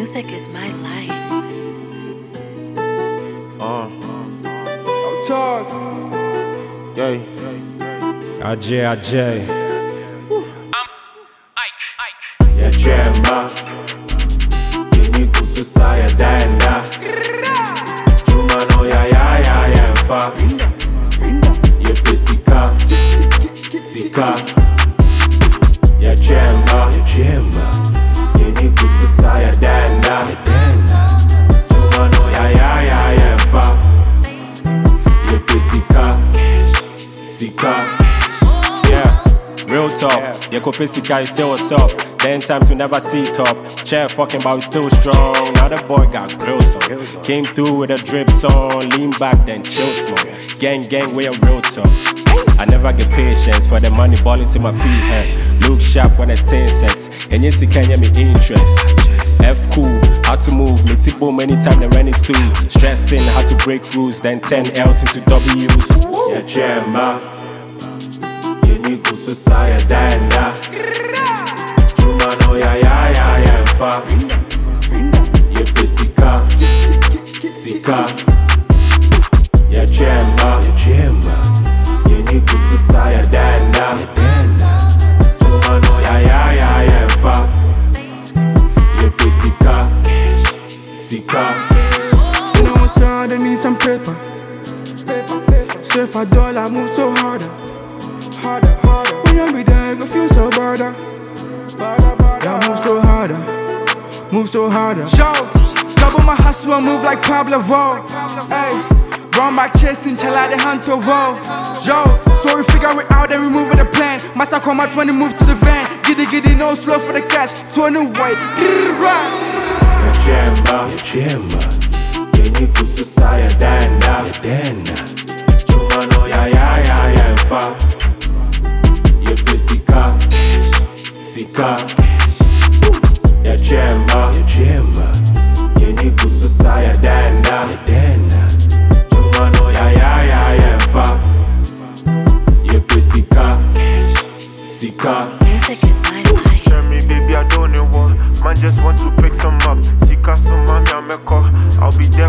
Music is my life. I'll talk. Yeah. Ajay. Ya chema. Yeni kusu saya danda. Juma no ya mfa. Ye pesika. Sika. Ya chema. Yeni kusu saya danda. Juma no ya mfa. Ye pesika. Sika. Yeah, real talk. Yeah, Kopesika, you say what's up. 10 times we never see top. Chair fucking, but we still strong. Now the boy got grills on. Came through with a drip song. Lean back, then chill smoke. Gang, we a real talk. I never get patience for the money balling to my feet. Look sharp when it 10 cents. And yes, you can get me interest. F cool, how to move. Me tick boom anytime the rent is due. Stressing how to break rules, then 10 L's into W's. Ya chema. Yeni kusu saya danda. Juma no ya mfa. Ye pesika. Sika. Ya chema. Yeni kusu saya danda. Juma no ya mfa. Ye pesika. Sika. You know what's hard, I need some paper. Say for dollar, move so harder. When you be there, you feel so harder. Yeah, move so harder. Yo, double my hustle and move like Pablo Vo. Hey, run back chasing till I the hunt over. Yo, so we figure it out, then we move with the plan. Massa come out when you move to the van. Giddy, no slow for the cash. 20 white. Ya chema. Yeni kusu saya danda. Juma no ya mfa. Ye pesika. Sika. Ya chema. Yeni kusu saya danda. Juma no ya mfa. Ye pesika. Sika. Music is my life. Tell me, baby, I don't need one. Man, just want to pick some up. Sika, some man, I'm a call. I'll be there.